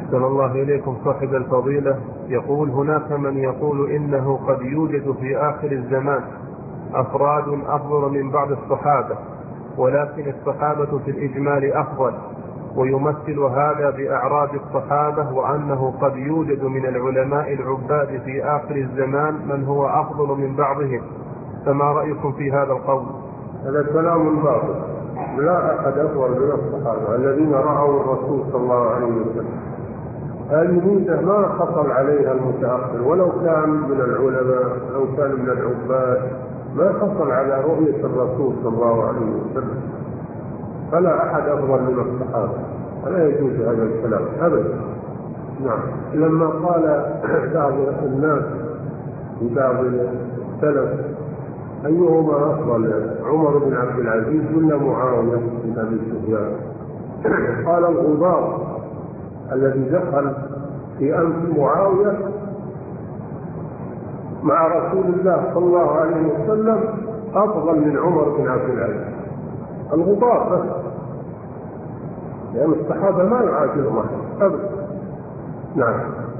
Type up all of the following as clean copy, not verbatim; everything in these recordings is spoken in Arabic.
أحسن الله إليكم صاحب الفضيلة. يقول: هناك من يقول إنه قد يوجد في آخر الزمان أفراد أفضل من بعض الصحابة، ولكن الصحابة في الإجمال أفضل، ويمثل هذا بأعراض الصحابة، وأنه قد يوجد من العلماء العباد في آخر الزمان من هو أفضل من بعضهم، فما رأيكم في هذا القول؟ هذا كلام باطل. لا أحد أفضل من الصحابة الذين رأوا الرسول صلى الله عليه وسلم. هذه ميزة ما حصل عليها المتأخر، ولو كان من العلماء أو كان من العباد ما حصل على رؤية الرسول صلى الله عليه وسلم. فلا أحد أفضل من الصحابة، ولا يجوز هذا الكلام أبدا. نعم. لما قال بعض الناس في بعض السلف: أيهما أفضل، عمر بن عبد العزيز ولا معاوية بن أبي سفيان؟ قال: الغبار الذي دخل في أنف معاوية مع رسول الله صلى الله عليه وسلم أفضل من عمر بن عبد العزيز. الغبار بس، لأن الصحابة ما يعادلهم أبدا. نعم.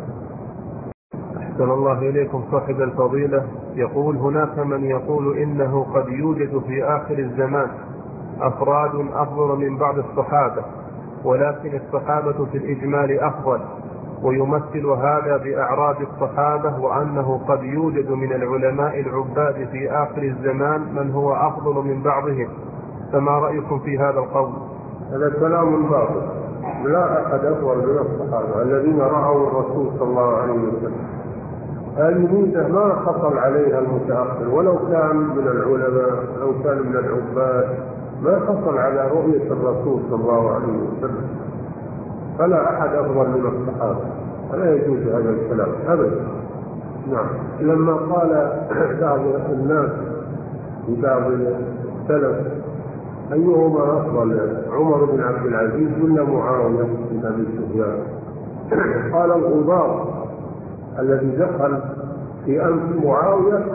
أحسن الله إليكم صاحب الفضيلة. يقول: هناك من يقول إنه قد يوجد في آخر الزمان أفراد أفضل من بعض الصحابة، ولكن الصحابة في الإجمال أفضل، ويمثل هذا بأعراض الصحابة، وأنه قد يوجد من العلماء العباد في آخر الزمان من هو أفضل من بعضهم، فما رأيكم في هذا القول؟ هذا كلام باطل. لا أحد أفضل من الصحابة الذين رأوا الرسول صلى الله عليه وسلم. هذه ميزة ما حصل عليها المتأخر، ولو كان من العلماء أو كان من العباد ما حصل على رؤية الرسول صلى الله عليه وسلم. فلا أحد أفضل من الصحابة، ولا يجوز هذا الكلام أبدا. نعم. لما قال بعض الناس في بعض السلف: أيهما أفضل، عمر بن عبد العزيز ولا معاوية بن أبي سفيان؟ قال: الغبار الذي دخل في أنف معاوية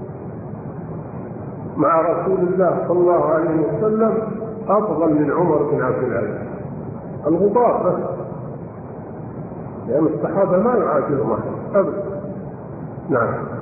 مع رسول الله صلى الله عليه وسلم أفضل من عمر بن عبد العزيز. الغبار بس، لأن الصحابة ما يعادلهم أبدا. نعم.